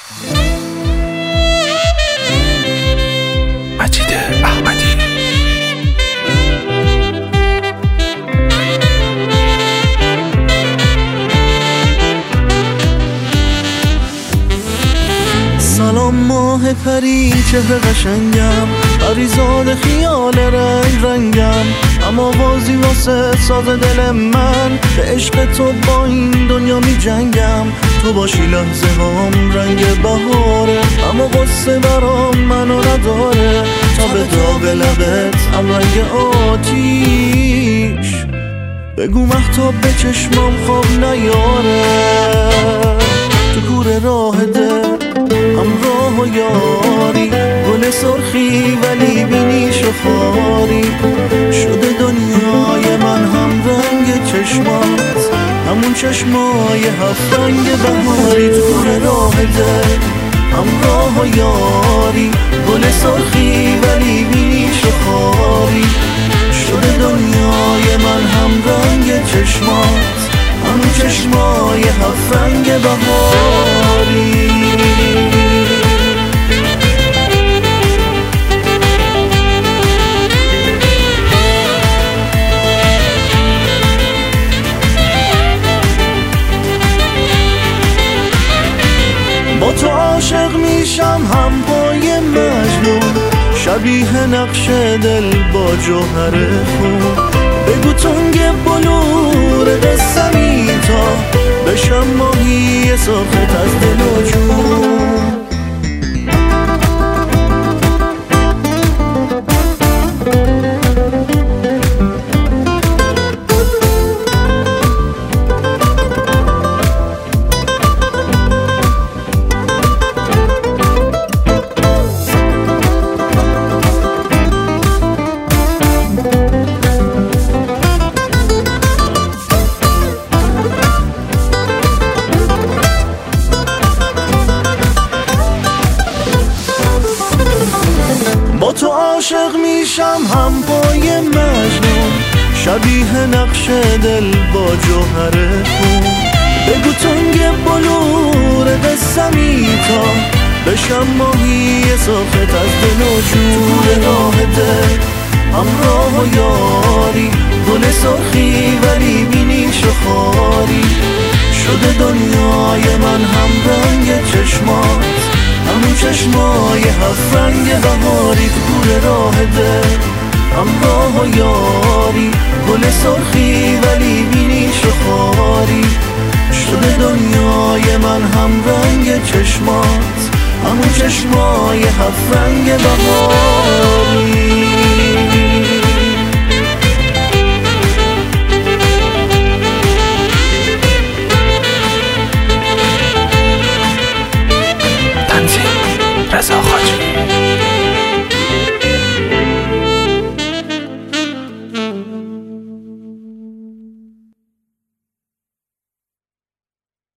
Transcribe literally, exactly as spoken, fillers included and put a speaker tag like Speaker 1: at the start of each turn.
Speaker 1: مجید احمدی.
Speaker 2: سلام ماه پری چهره قشنگم، پریزاد خیال رنگ رنگم، اما بازی واسه ساز دل من، به عشق تو با این دنیا می جنگم. تو باشی لحظه هم رنگ بهاره، اما قصه برام منو نداره. تا به داغ لبت هم رنگ آتیش، بگو مهتاب به چشمام خواب نیاره. تو کوره راه دل همراه و یاری، گل سرخی ولی بینیش و خاری. شده دنیای من هم رنگ چشمات، همون چشمای هفت رنگ بهاری. تو کوره راه دل همراه و یاری، گل سرخی ولی بینیش و خاری. شده دنیای من هم رنگ چشمات، همون چشمای هفت رنگ بهاری. با تو عاشق میشم هم پای مجنون، شبیه نقش دل با جوهر خون. بگو تنگ بلور قسمی تا بشم ماهی ساخت از دل و جون. با تو عاشق میشم هم پای مجنون، شبیه نقش دل با جوهر خون. بگو تنگ بلور قسمی تا بشم ماهی ساخت از دل و جون. راه دل همراه و یاری، گل سرخی ولی بینیش و خاری. شده دنیای من هم رنگ چشمات، همون چشمای هفت رنگ بهاری. تو کوره راه دل همراه و یاری، گل سرخی ولی بینیش و خاری. شده دنیای من هم رنگ چشمات، همون چشمای هفت رنگ بهاری.
Speaker 1: رضا